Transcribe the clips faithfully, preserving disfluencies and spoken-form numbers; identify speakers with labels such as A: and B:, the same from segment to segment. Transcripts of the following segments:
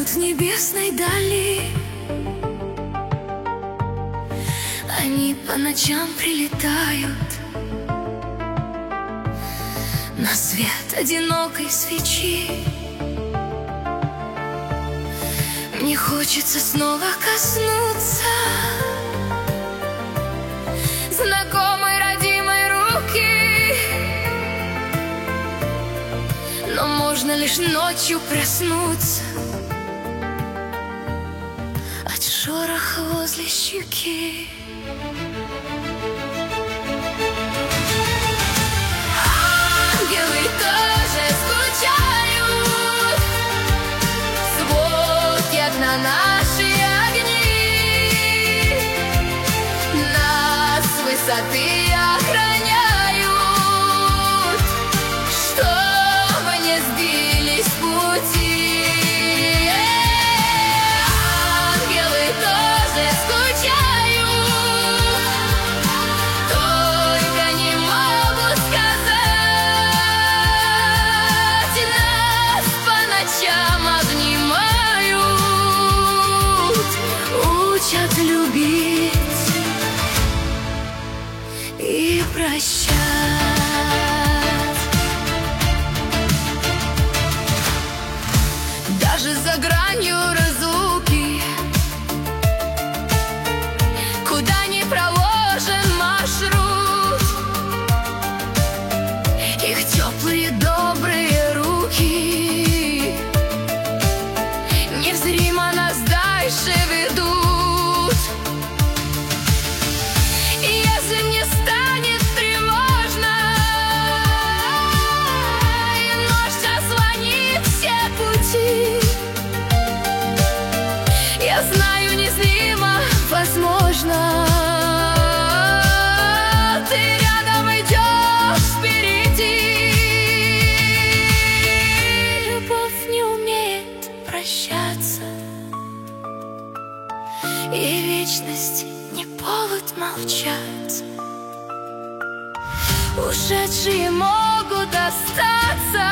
A: гаснут в небесной дали. Они по ночам прилетают на свет одинокой свечи. Мне хочется снова коснуться знакомой родимой руки, но можно лишь ночью проснуться от шороха возле щеки. Ангелы тоже скучают, смотрят на наши огни, нас с высоты охраняют, чтобы не сбились с пути. Ангелы тоже скучают, только не могут сказать, нас по ночам обнимают, учат любить и прощать. Даже за гранью разлуки, куда ни проложен маршрут, их теплые добрые руки незримо нас дальше ведут. И если мне станет тревожно и ночь освободит все пути, я знаю, незримо возможно, ты рядом идешь впереди. Любовь не умеет прощаться, и вечность не повод молчать. Ушедшие могут остаться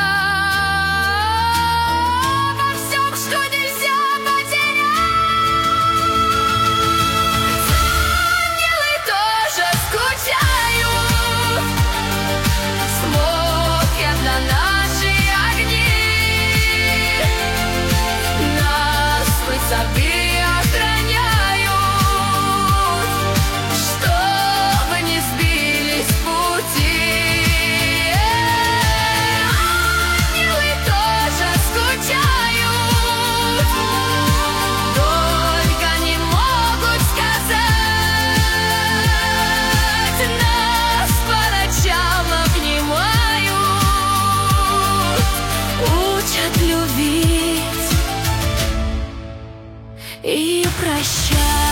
A: во всем, что нельзя потерять. Ангелы тоже скучают, смотрят на наши огни, нас с высоты охраняют, чтобы не сбились с пути. Ангелы тоже скучают, только не могут сказать, нас по ночам обнимают, учат любить и прощать.